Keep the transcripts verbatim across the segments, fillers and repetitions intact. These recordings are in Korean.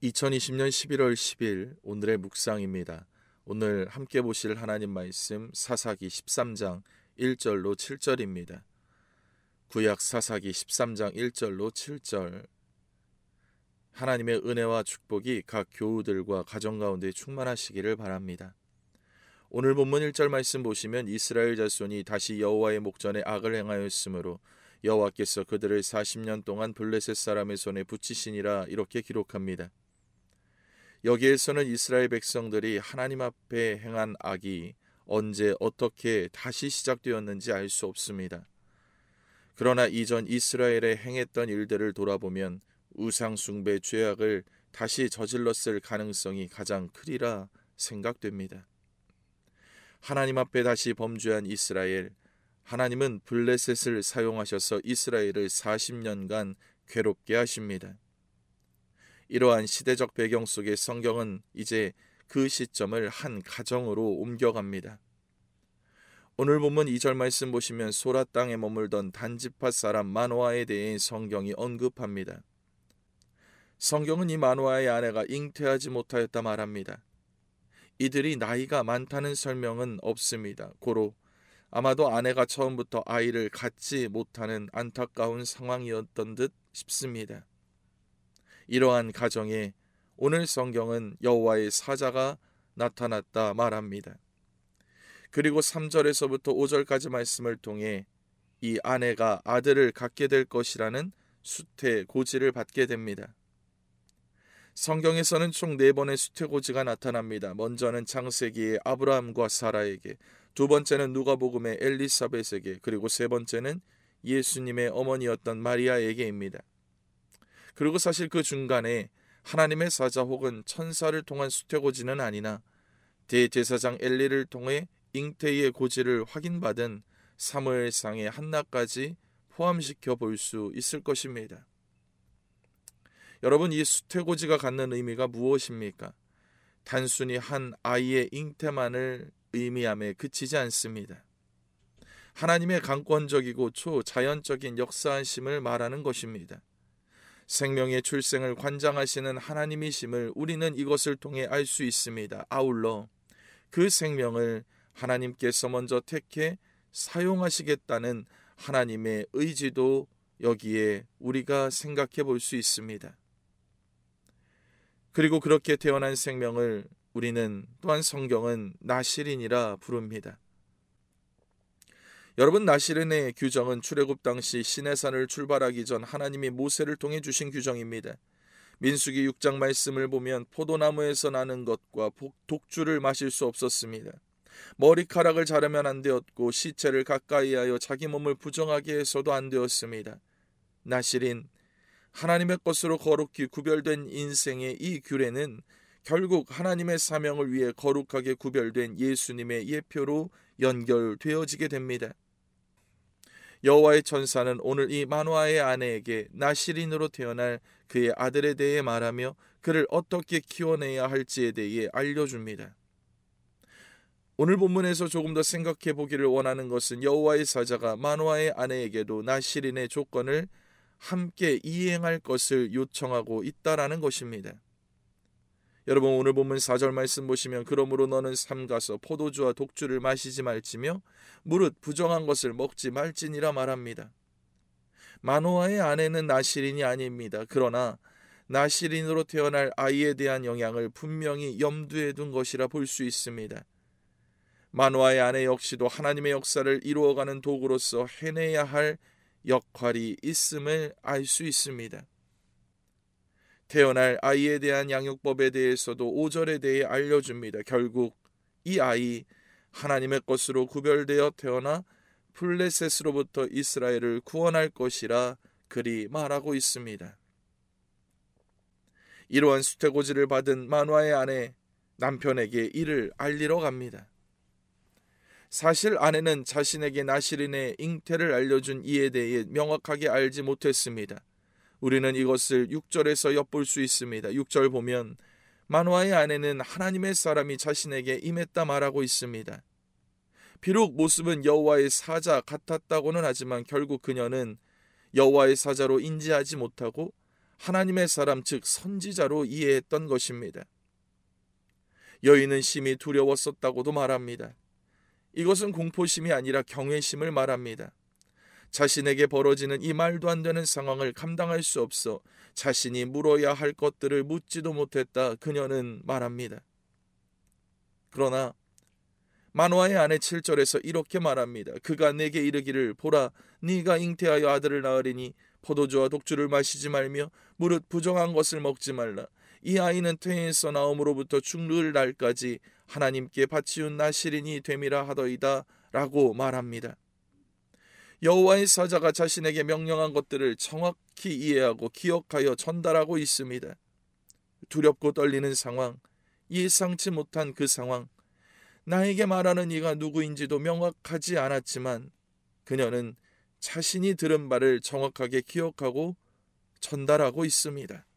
이천이십년 십일월 십일 오늘의 묵상입니다. 오늘 함께 보실 하나님 말씀 사사기 십삼장 일절로 칠절입니다. 구약 사사기 십삼장 일절로 칠절. 하나님의 은혜와 축복이 각 교우들과 가정 가운데 충만하시기를 바랍니다. 오늘 본문 일절 말씀 보시면 이스라엘 자손이 다시 여호와의 목전에 악을 행하였으므로 여호와께서 그들을 사십년 동안 블레셋 사람의 손에 붙이시니라 이렇게 기록합니다. 여기에서는 이스라엘 백성들이 하나님 앞에 행한 악이 언제 어떻게 다시 시작되었는지 알 수 없습니다. 그러나 이전 이스라엘에 행했던 일들을 돌아보면 우상 숭배 죄악을 다시 저질렀을 가능성이 가장 크리라 생각됩니다. 하나님 앞에 다시 범죄한 이스라엘, 하나님은 블레셋을 사용하셔서 이스라엘을 사십년간 괴롭게 하십니다. 이러한 시대적 배경 속에 성경은 이제 그 시점을 한 가정으로 옮겨갑니다. 오늘 본문 이절 말씀 보시면 소라 땅에 머물던 단지파 사람 마노아에 대해 성경이 언급합니다. 성경은 이 마노아의 아내가 잉태하지 못하였다 말합니다. 이들이 나이가 많다는 설명은 없습니다. 고로 아마도 아내가 처음부터 아이를 갖지 못하는 안타까운 상황이었던 듯 싶습니다. 이러한 가정에 오늘 성경은 여호와의 사자가 나타났다 말합니다. 그리고 삼절에서부터 오절까지 말씀을 통해 이 아내가 아들을 갖게 될 것이라는 수태고지를 받게 됩니다. 성경에서는 총 네 번의 수태고지가 나타납니다. 먼저는 창세기의 아브라함과 사라에게, 두 번째는 누가복음의 엘리사벳에게, 그리고 세 번째는 예수님의 어머니였던 마리아에게입니다. 그리고 사실 그 중간에 하나님의 사자 혹은 천사를 통한 수태고지는 아니나 대제사장 엘리를 통해 잉태의 고지를 확인받은 사무엘상의 한나까지 포함시켜 볼 수 있을 것입니다. 여러분, 이 수태고지가 갖는 의미가 무엇입니까? 단순히 한 아이의 잉태만을 의미함에 그치지 않습니다. 하나님의 강권적이고 초자연적인 역사하심을 말하는 것입니다. 생명의 출생을 관장하시는 하나님이심을 우리는 이것을 통해 알 수 있습니다. 아울러 그 생명을 하나님께서 먼저 택해 사용하시겠다는 하나님의 의지도 여기에 우리가 생각해 볼 수 있습니다. 그리고 그렇게 태어난 생명을 우리는 또한 성경은 나실인이라 부릅니다. 여러분, 나실인의 규정은 출애굽 당시 시내산을 출발하기 전 하나님이 모세를 통해 주신 규정입니다. 민수기 육장 말씀을 보면 포도나무에서 나는 것과 독주를 마실 수 없었습니다. 머리카락을 자르면 안 되었고 시체를 가까이하여 자기 몸을 부정하게 해서도 안 되었습니다. 나실인, 하나님의 것으로 거룩히 구별된 인생의 이 규례는 결국 하나님의 사명을 위해 거룩하게 구별된 예수님의 예표로 연결되어지게 됩니다. 여호와의 천사는 오늘 이 마노아의 아내에게 나실인으로 태어날 그의 아들에 대해 말하며 그를 어떻게 키워내야 할지에 대해 알려줍니다. 오늘 본문에서 조금 더 생각해 보기를 원하는 것은 여호와의 사자가 마노아의 아내에게도 나실인의 조건을 함께 이행할 것을 요청하고 있다라는 것입니다. 여러분, 오늘 본문 사절 말씀 보시면 그러므로 너는 삼가서 포도주와 독주를 마시지 말지며 무릇 부정한 것을 먹지 말지니라 말합니다. 마노아의 아내는 나실인이 아닙니다. 그러나 나실인으로 태어날 아이에 대한 영향을 분명히 염두에 둔 것이라 볼 수 있습니다. 마노아의 아내 역시도 하나님의 역사를 이루어가는 도구로서 해내야 할 역할이 있음을 알 수 있습니다. 태어날 아이에 대한 양육법에 대해서도 오절에 대해 알려줍니다. 결국 이 아이 하나님의 것으로 구별되어 태어나 블레셋으로부터 이스라엘을 구원할 것이라 그리 말하고 있습니다. 이러한 수태고지를 받은 마노아의 아내, 남편에게 이를 알리러 갑니다. 사실 아내는 자신에게 나실인의 잉태를 알려준 이에 대해 명확하게 알지 못했습니다. 우리는 이것을 육절에서 엿볼 수 있습니다. 육절 보면 마노아의 아내는 하나님의 사람이 자신에게 임했다 말하고 있습니다. 비록 모습은 여호와의 사자 같았다고는 하지만 결국 그녀는 여호와의 사자로 인지하지 못하고 하나님의 사람 즉 선지자로 이해했던 것입니다. 여인은 심히 두려웠었다고도 말합니다. 이것은 공포심이 아니라 경외심을 말합니다. 자신에게 벌어지는 이 말도 안 되는 상황을 감당할 수 없어 자신이 물어야 할 것들을 묻지도 못했다 그녀는 말합니다. 그러나 만화의 아내 칠 절에서 이렇게 말합니다. 그가 내게 이르기를 보라 네가 잉태하여 아들을 낳으리니 포도주와 독주를 마시지 말며 무릇 부정한 것을 먹지 말라. 이 아이는 태에서 나옴으로부터 죽을 날까지 하나님께 바치운 나실인이 됨이라 하더이다 라고 말합니다. 여호와의 사자가 자신에게 명령한 것들을 정확히 이해하고 기억하여 전달하고 있습니다. 두렵고 떨리는 상황, 예상치 못한 그 상황, 나에게 말하는 이가 누구인지도 명확하지 않았지만 그녀는 자신이 들은 바를 정확하게 기억하고 전달하고 있습니다.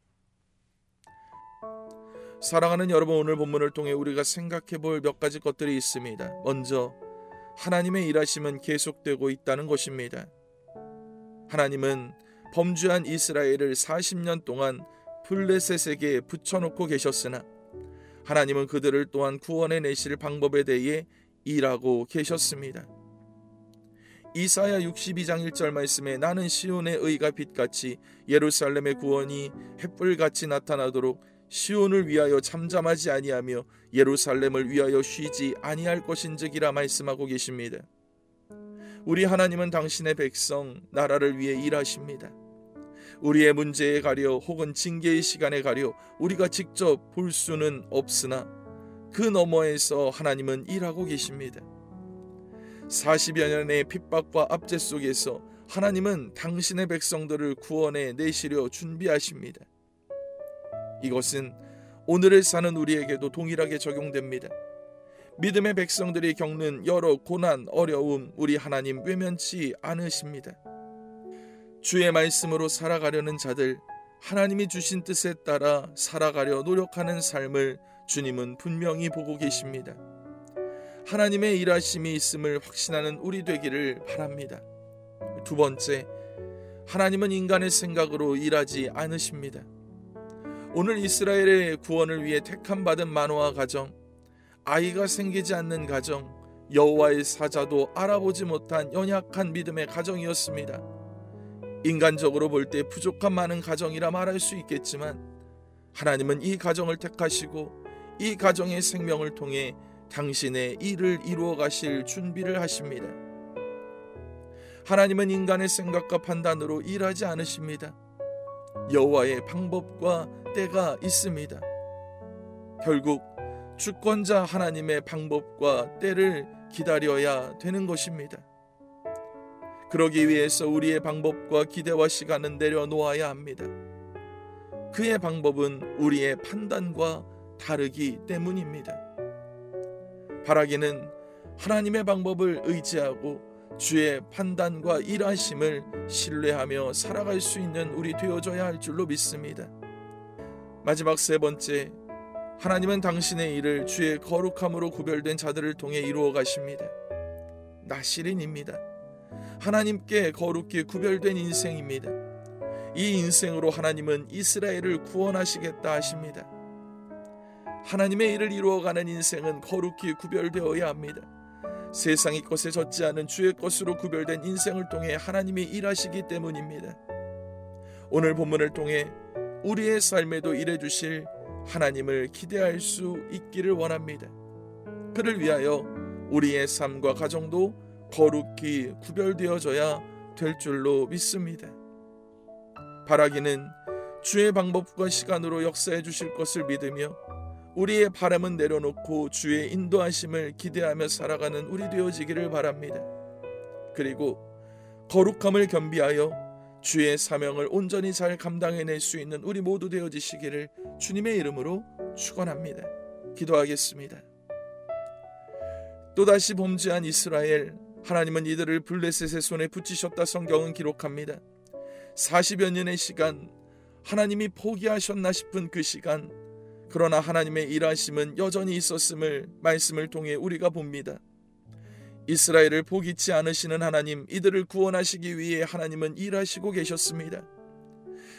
사랑하는 여러분, 오늘 본문을 통해 우리가 생각해 볼 몇 가지 것들이 있습니다. 먼저 하나님의 일하심은 계속되고 있다는 것입니다. 하나님은 범죄한 이스라엘을 사십 년 동안 블레셋에게 붙여놓고 계셨으나 하나님은 그들을 또한 구원해 내실 방법에 대해 일하고 계셨습니다. 이사야 육십이 장 일 절 말씀에 나는 시온의 의가 빛같이 예루살렘의 구원이 햇불같이 나타나도록 시온을 위하여 잠잠하지 아니하며 예루살렘을 위하여 쉬지 아니할 것인즉이라 말씀하고 계십니다. 우리 하나님은 당신의 백성 나라를 위해 일하십니다. 우리의 문제에 가려 혹은 징계의 시간에 가려 우리가 직접 볼 수는 없으나 그 너머에서 하나님은 일하고 계십니다. 사십여 년의 핍박과 압제 속에서 하나님은 당신의 백성들을 구원해 내시려 준비하십니다. 이것은 오늘을 사는 우리에게도 동일하게 적용됩니다. 믿음의 백성들이 겪는 여러 고난, 어려움 우리 하나님 외면치 않으십니다. 주의 말씀으로 살아가려는 자들, 하나님이 주신 뜻에 따라 살아가려 노력하는 삶을 주님은 분명히 보고 계십니다. 하나님의 일하심이 있음을 확신하는 우리 되기를 바랍니다. 두 번째, 하나님은 인간의 생각으로 일하지 않으십니다. 오늘 이스라엘의 구원을 위해 택함받은 만노아 가정, 아이가 생기지 않는 가정, 여호와의 사자도 알아보지 못한 연약한 믿음의 가정이었습니다. 인간적으로 볼 때 부족한 많은 가정이라 말할 수 있겠지만 하나님은 이 가정을 택하시고 이 가정의 생명을 통해 당신의 일을 이루어 가실 준비를 하십니다. 하나님은 인간의 생각과 판단으로 일하지 않으십니다. 여호와의 방법과 때가 있습니다. 결국 주권자 하나님의 방법과 때를 기다려야 되는 것입니다. 그러기 위해서 우리의 방법과 기대와 시간은 내려놓아야 합니다. 그의 방법은 우리의 판단과 다르기 때문입니다. 바라기는 하나님의 방법을 의지하고 주의 판단과 일하심을 신뢰하며 살아갈 수 있는 우리 되어져야 할 줄로 믿습니다. 마지막 세 번째, 하나님은 당신의 일을 주의 거룩함으로 구별된 자들을 통해 이루어 가십니다. 나실인입니다. 하나님께 거룩히 구별된 인생입니다. 이 인생으로 하나님은 이스라엘을 구원하시겠다 하십니다. 하나님의 일을 이루어가는 인생은 거룩히 구별되어야 합니다. 세상의 것에 젖지 않은 주의 것으로 구별된 인생을 통해 하나님이 일하시기 때문입니다. 오늘 본문을 통해 우리의 삶에도 일해주실 하나님을 기대할 수 있기를 원합니다. 그를 위하여 우리의 삶과 가정도 거룩히 구별되어져야 될 줄로 믿습니다. 바라기는 주의 방법과 시간으로 역사해 주실 것을 믿으며 우리의 바람은 내려놓고 주의 인도하심을 기대하며 살아가는 우리 되어지기를 바랍니다. 그리고 거룩함을 겸비하여 주의 사명을 온전히 잘 감당해낼 수 있는 우리 모두 되어지시기를 주님의 이름으로 축원합니다. 기도하겠습니다. 또다시 범죄한 이스라엘, 하나님은 이들을 블레셋의 손에 붙이셨다 성경은 기록합니다. 사십여 년의 시간, 하나님이 포기하셨나 싶은 그 시간, 그러나 하나님의 일하심은 여전히 있었음을 말씀을 통해 우리가 봅니다. 이스라엘을 포기치 않으시는 하나님, 이들을 구원하시기 위해 하나님은 일하시고 계셨습니다.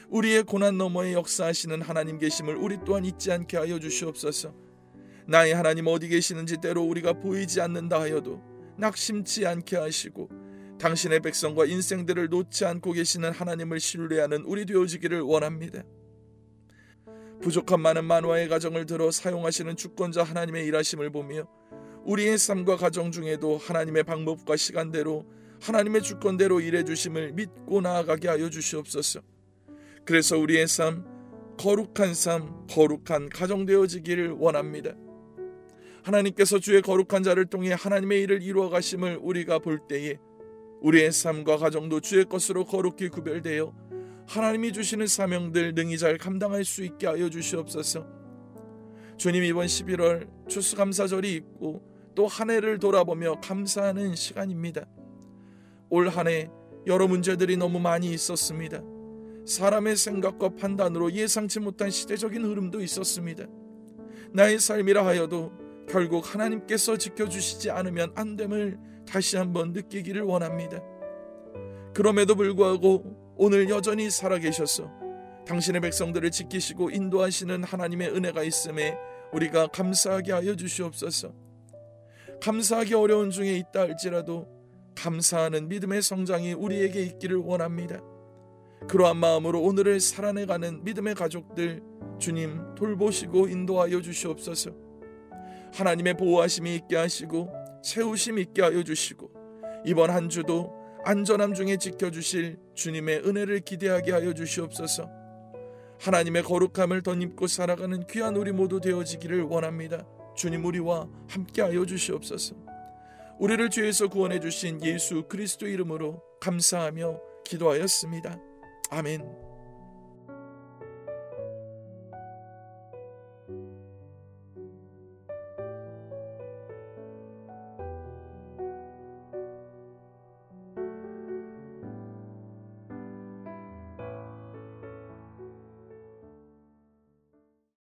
우리의 고난 너머에 역사하시는 하나님 계심을 우리 또한 잊지 않게 하여 주시옵소서. 나의 하나님 어디 계시는지 때로 우리가 보이지 않는다 하여도 낙심치 않게 하시고 당신의 백성과 인생들을 놓지 않고 계시는 하나님을 신뢰하는 우리 되어지기를 원합니다. 부족한 많은 만화의 가정을 들어 사용하시는 주권자 하나님의 일하심을 보며 우리의 삶과 가정 중에도 하나님의 방법과 시간대로 하나님의 주권대로 일해주심을 믿고 나아가게 하여 주시옵소서. 그래서 우리의 삶, 거룩한 삶, 거룩한 가정 되어지기를 원합니다. 하나님께서 주의 거룩한 자를 통해 하나님의 일을 이루어 가심을 우리가 볼 때에 우리의 삶과 가정도 주의 것으로 거룩히 구별되어 하나님이 주시는 사명들 능히 잘 감당할 수 있게 하여 주시옵소서. 주님, 이번 십일월 추수감사절이 있고 또 한 해를 돌아보며 감사하는 시간입니다. 올 한 해 여러 문제들이 너무 많이 있었습니다. 사람의 생각과 판단으로 예상치 못한 시대적인 흐름도 있었습니다. 나의 삶이라 하여도 결국 하나님께서 지켜주시지 않으면 안 됨을 다시 한번 느끼기를 원합니다. 그럼에도 불구하고 오늘 여전히 살아계셔서 당신의 백성들을 지키시고 인도하시는 하나님의 은혜가 있음에 우리가 감사하게 하여 주시옵소서. 감사하기 어려운 중에 있다 할지라도 감사하는 믿음의 성장이 우리에게 있기를 원합니다. 그러한 마음으로 오늘을 살아내가는 믿음의 가족들 주님 돌보시고 인도하여 주시옵소서. 하나님의 보호하심이 있게 하시고 세우심 있게 하여 주시고 이번 한 주도 안전함 중에 지켜주실 주님의 은혜를 기대하게 하여 주시옵소서. 하나님의 거룩함을 덧입고 살아가는 귀한 우리 모두 되어지기를 원합니다. 주님, 우리와 함께 하여 주시옵소서. 우리를 죄에서 구원해 주신 예수 그리스도 이름으로 감사하며 기도하였습니다. 아멘.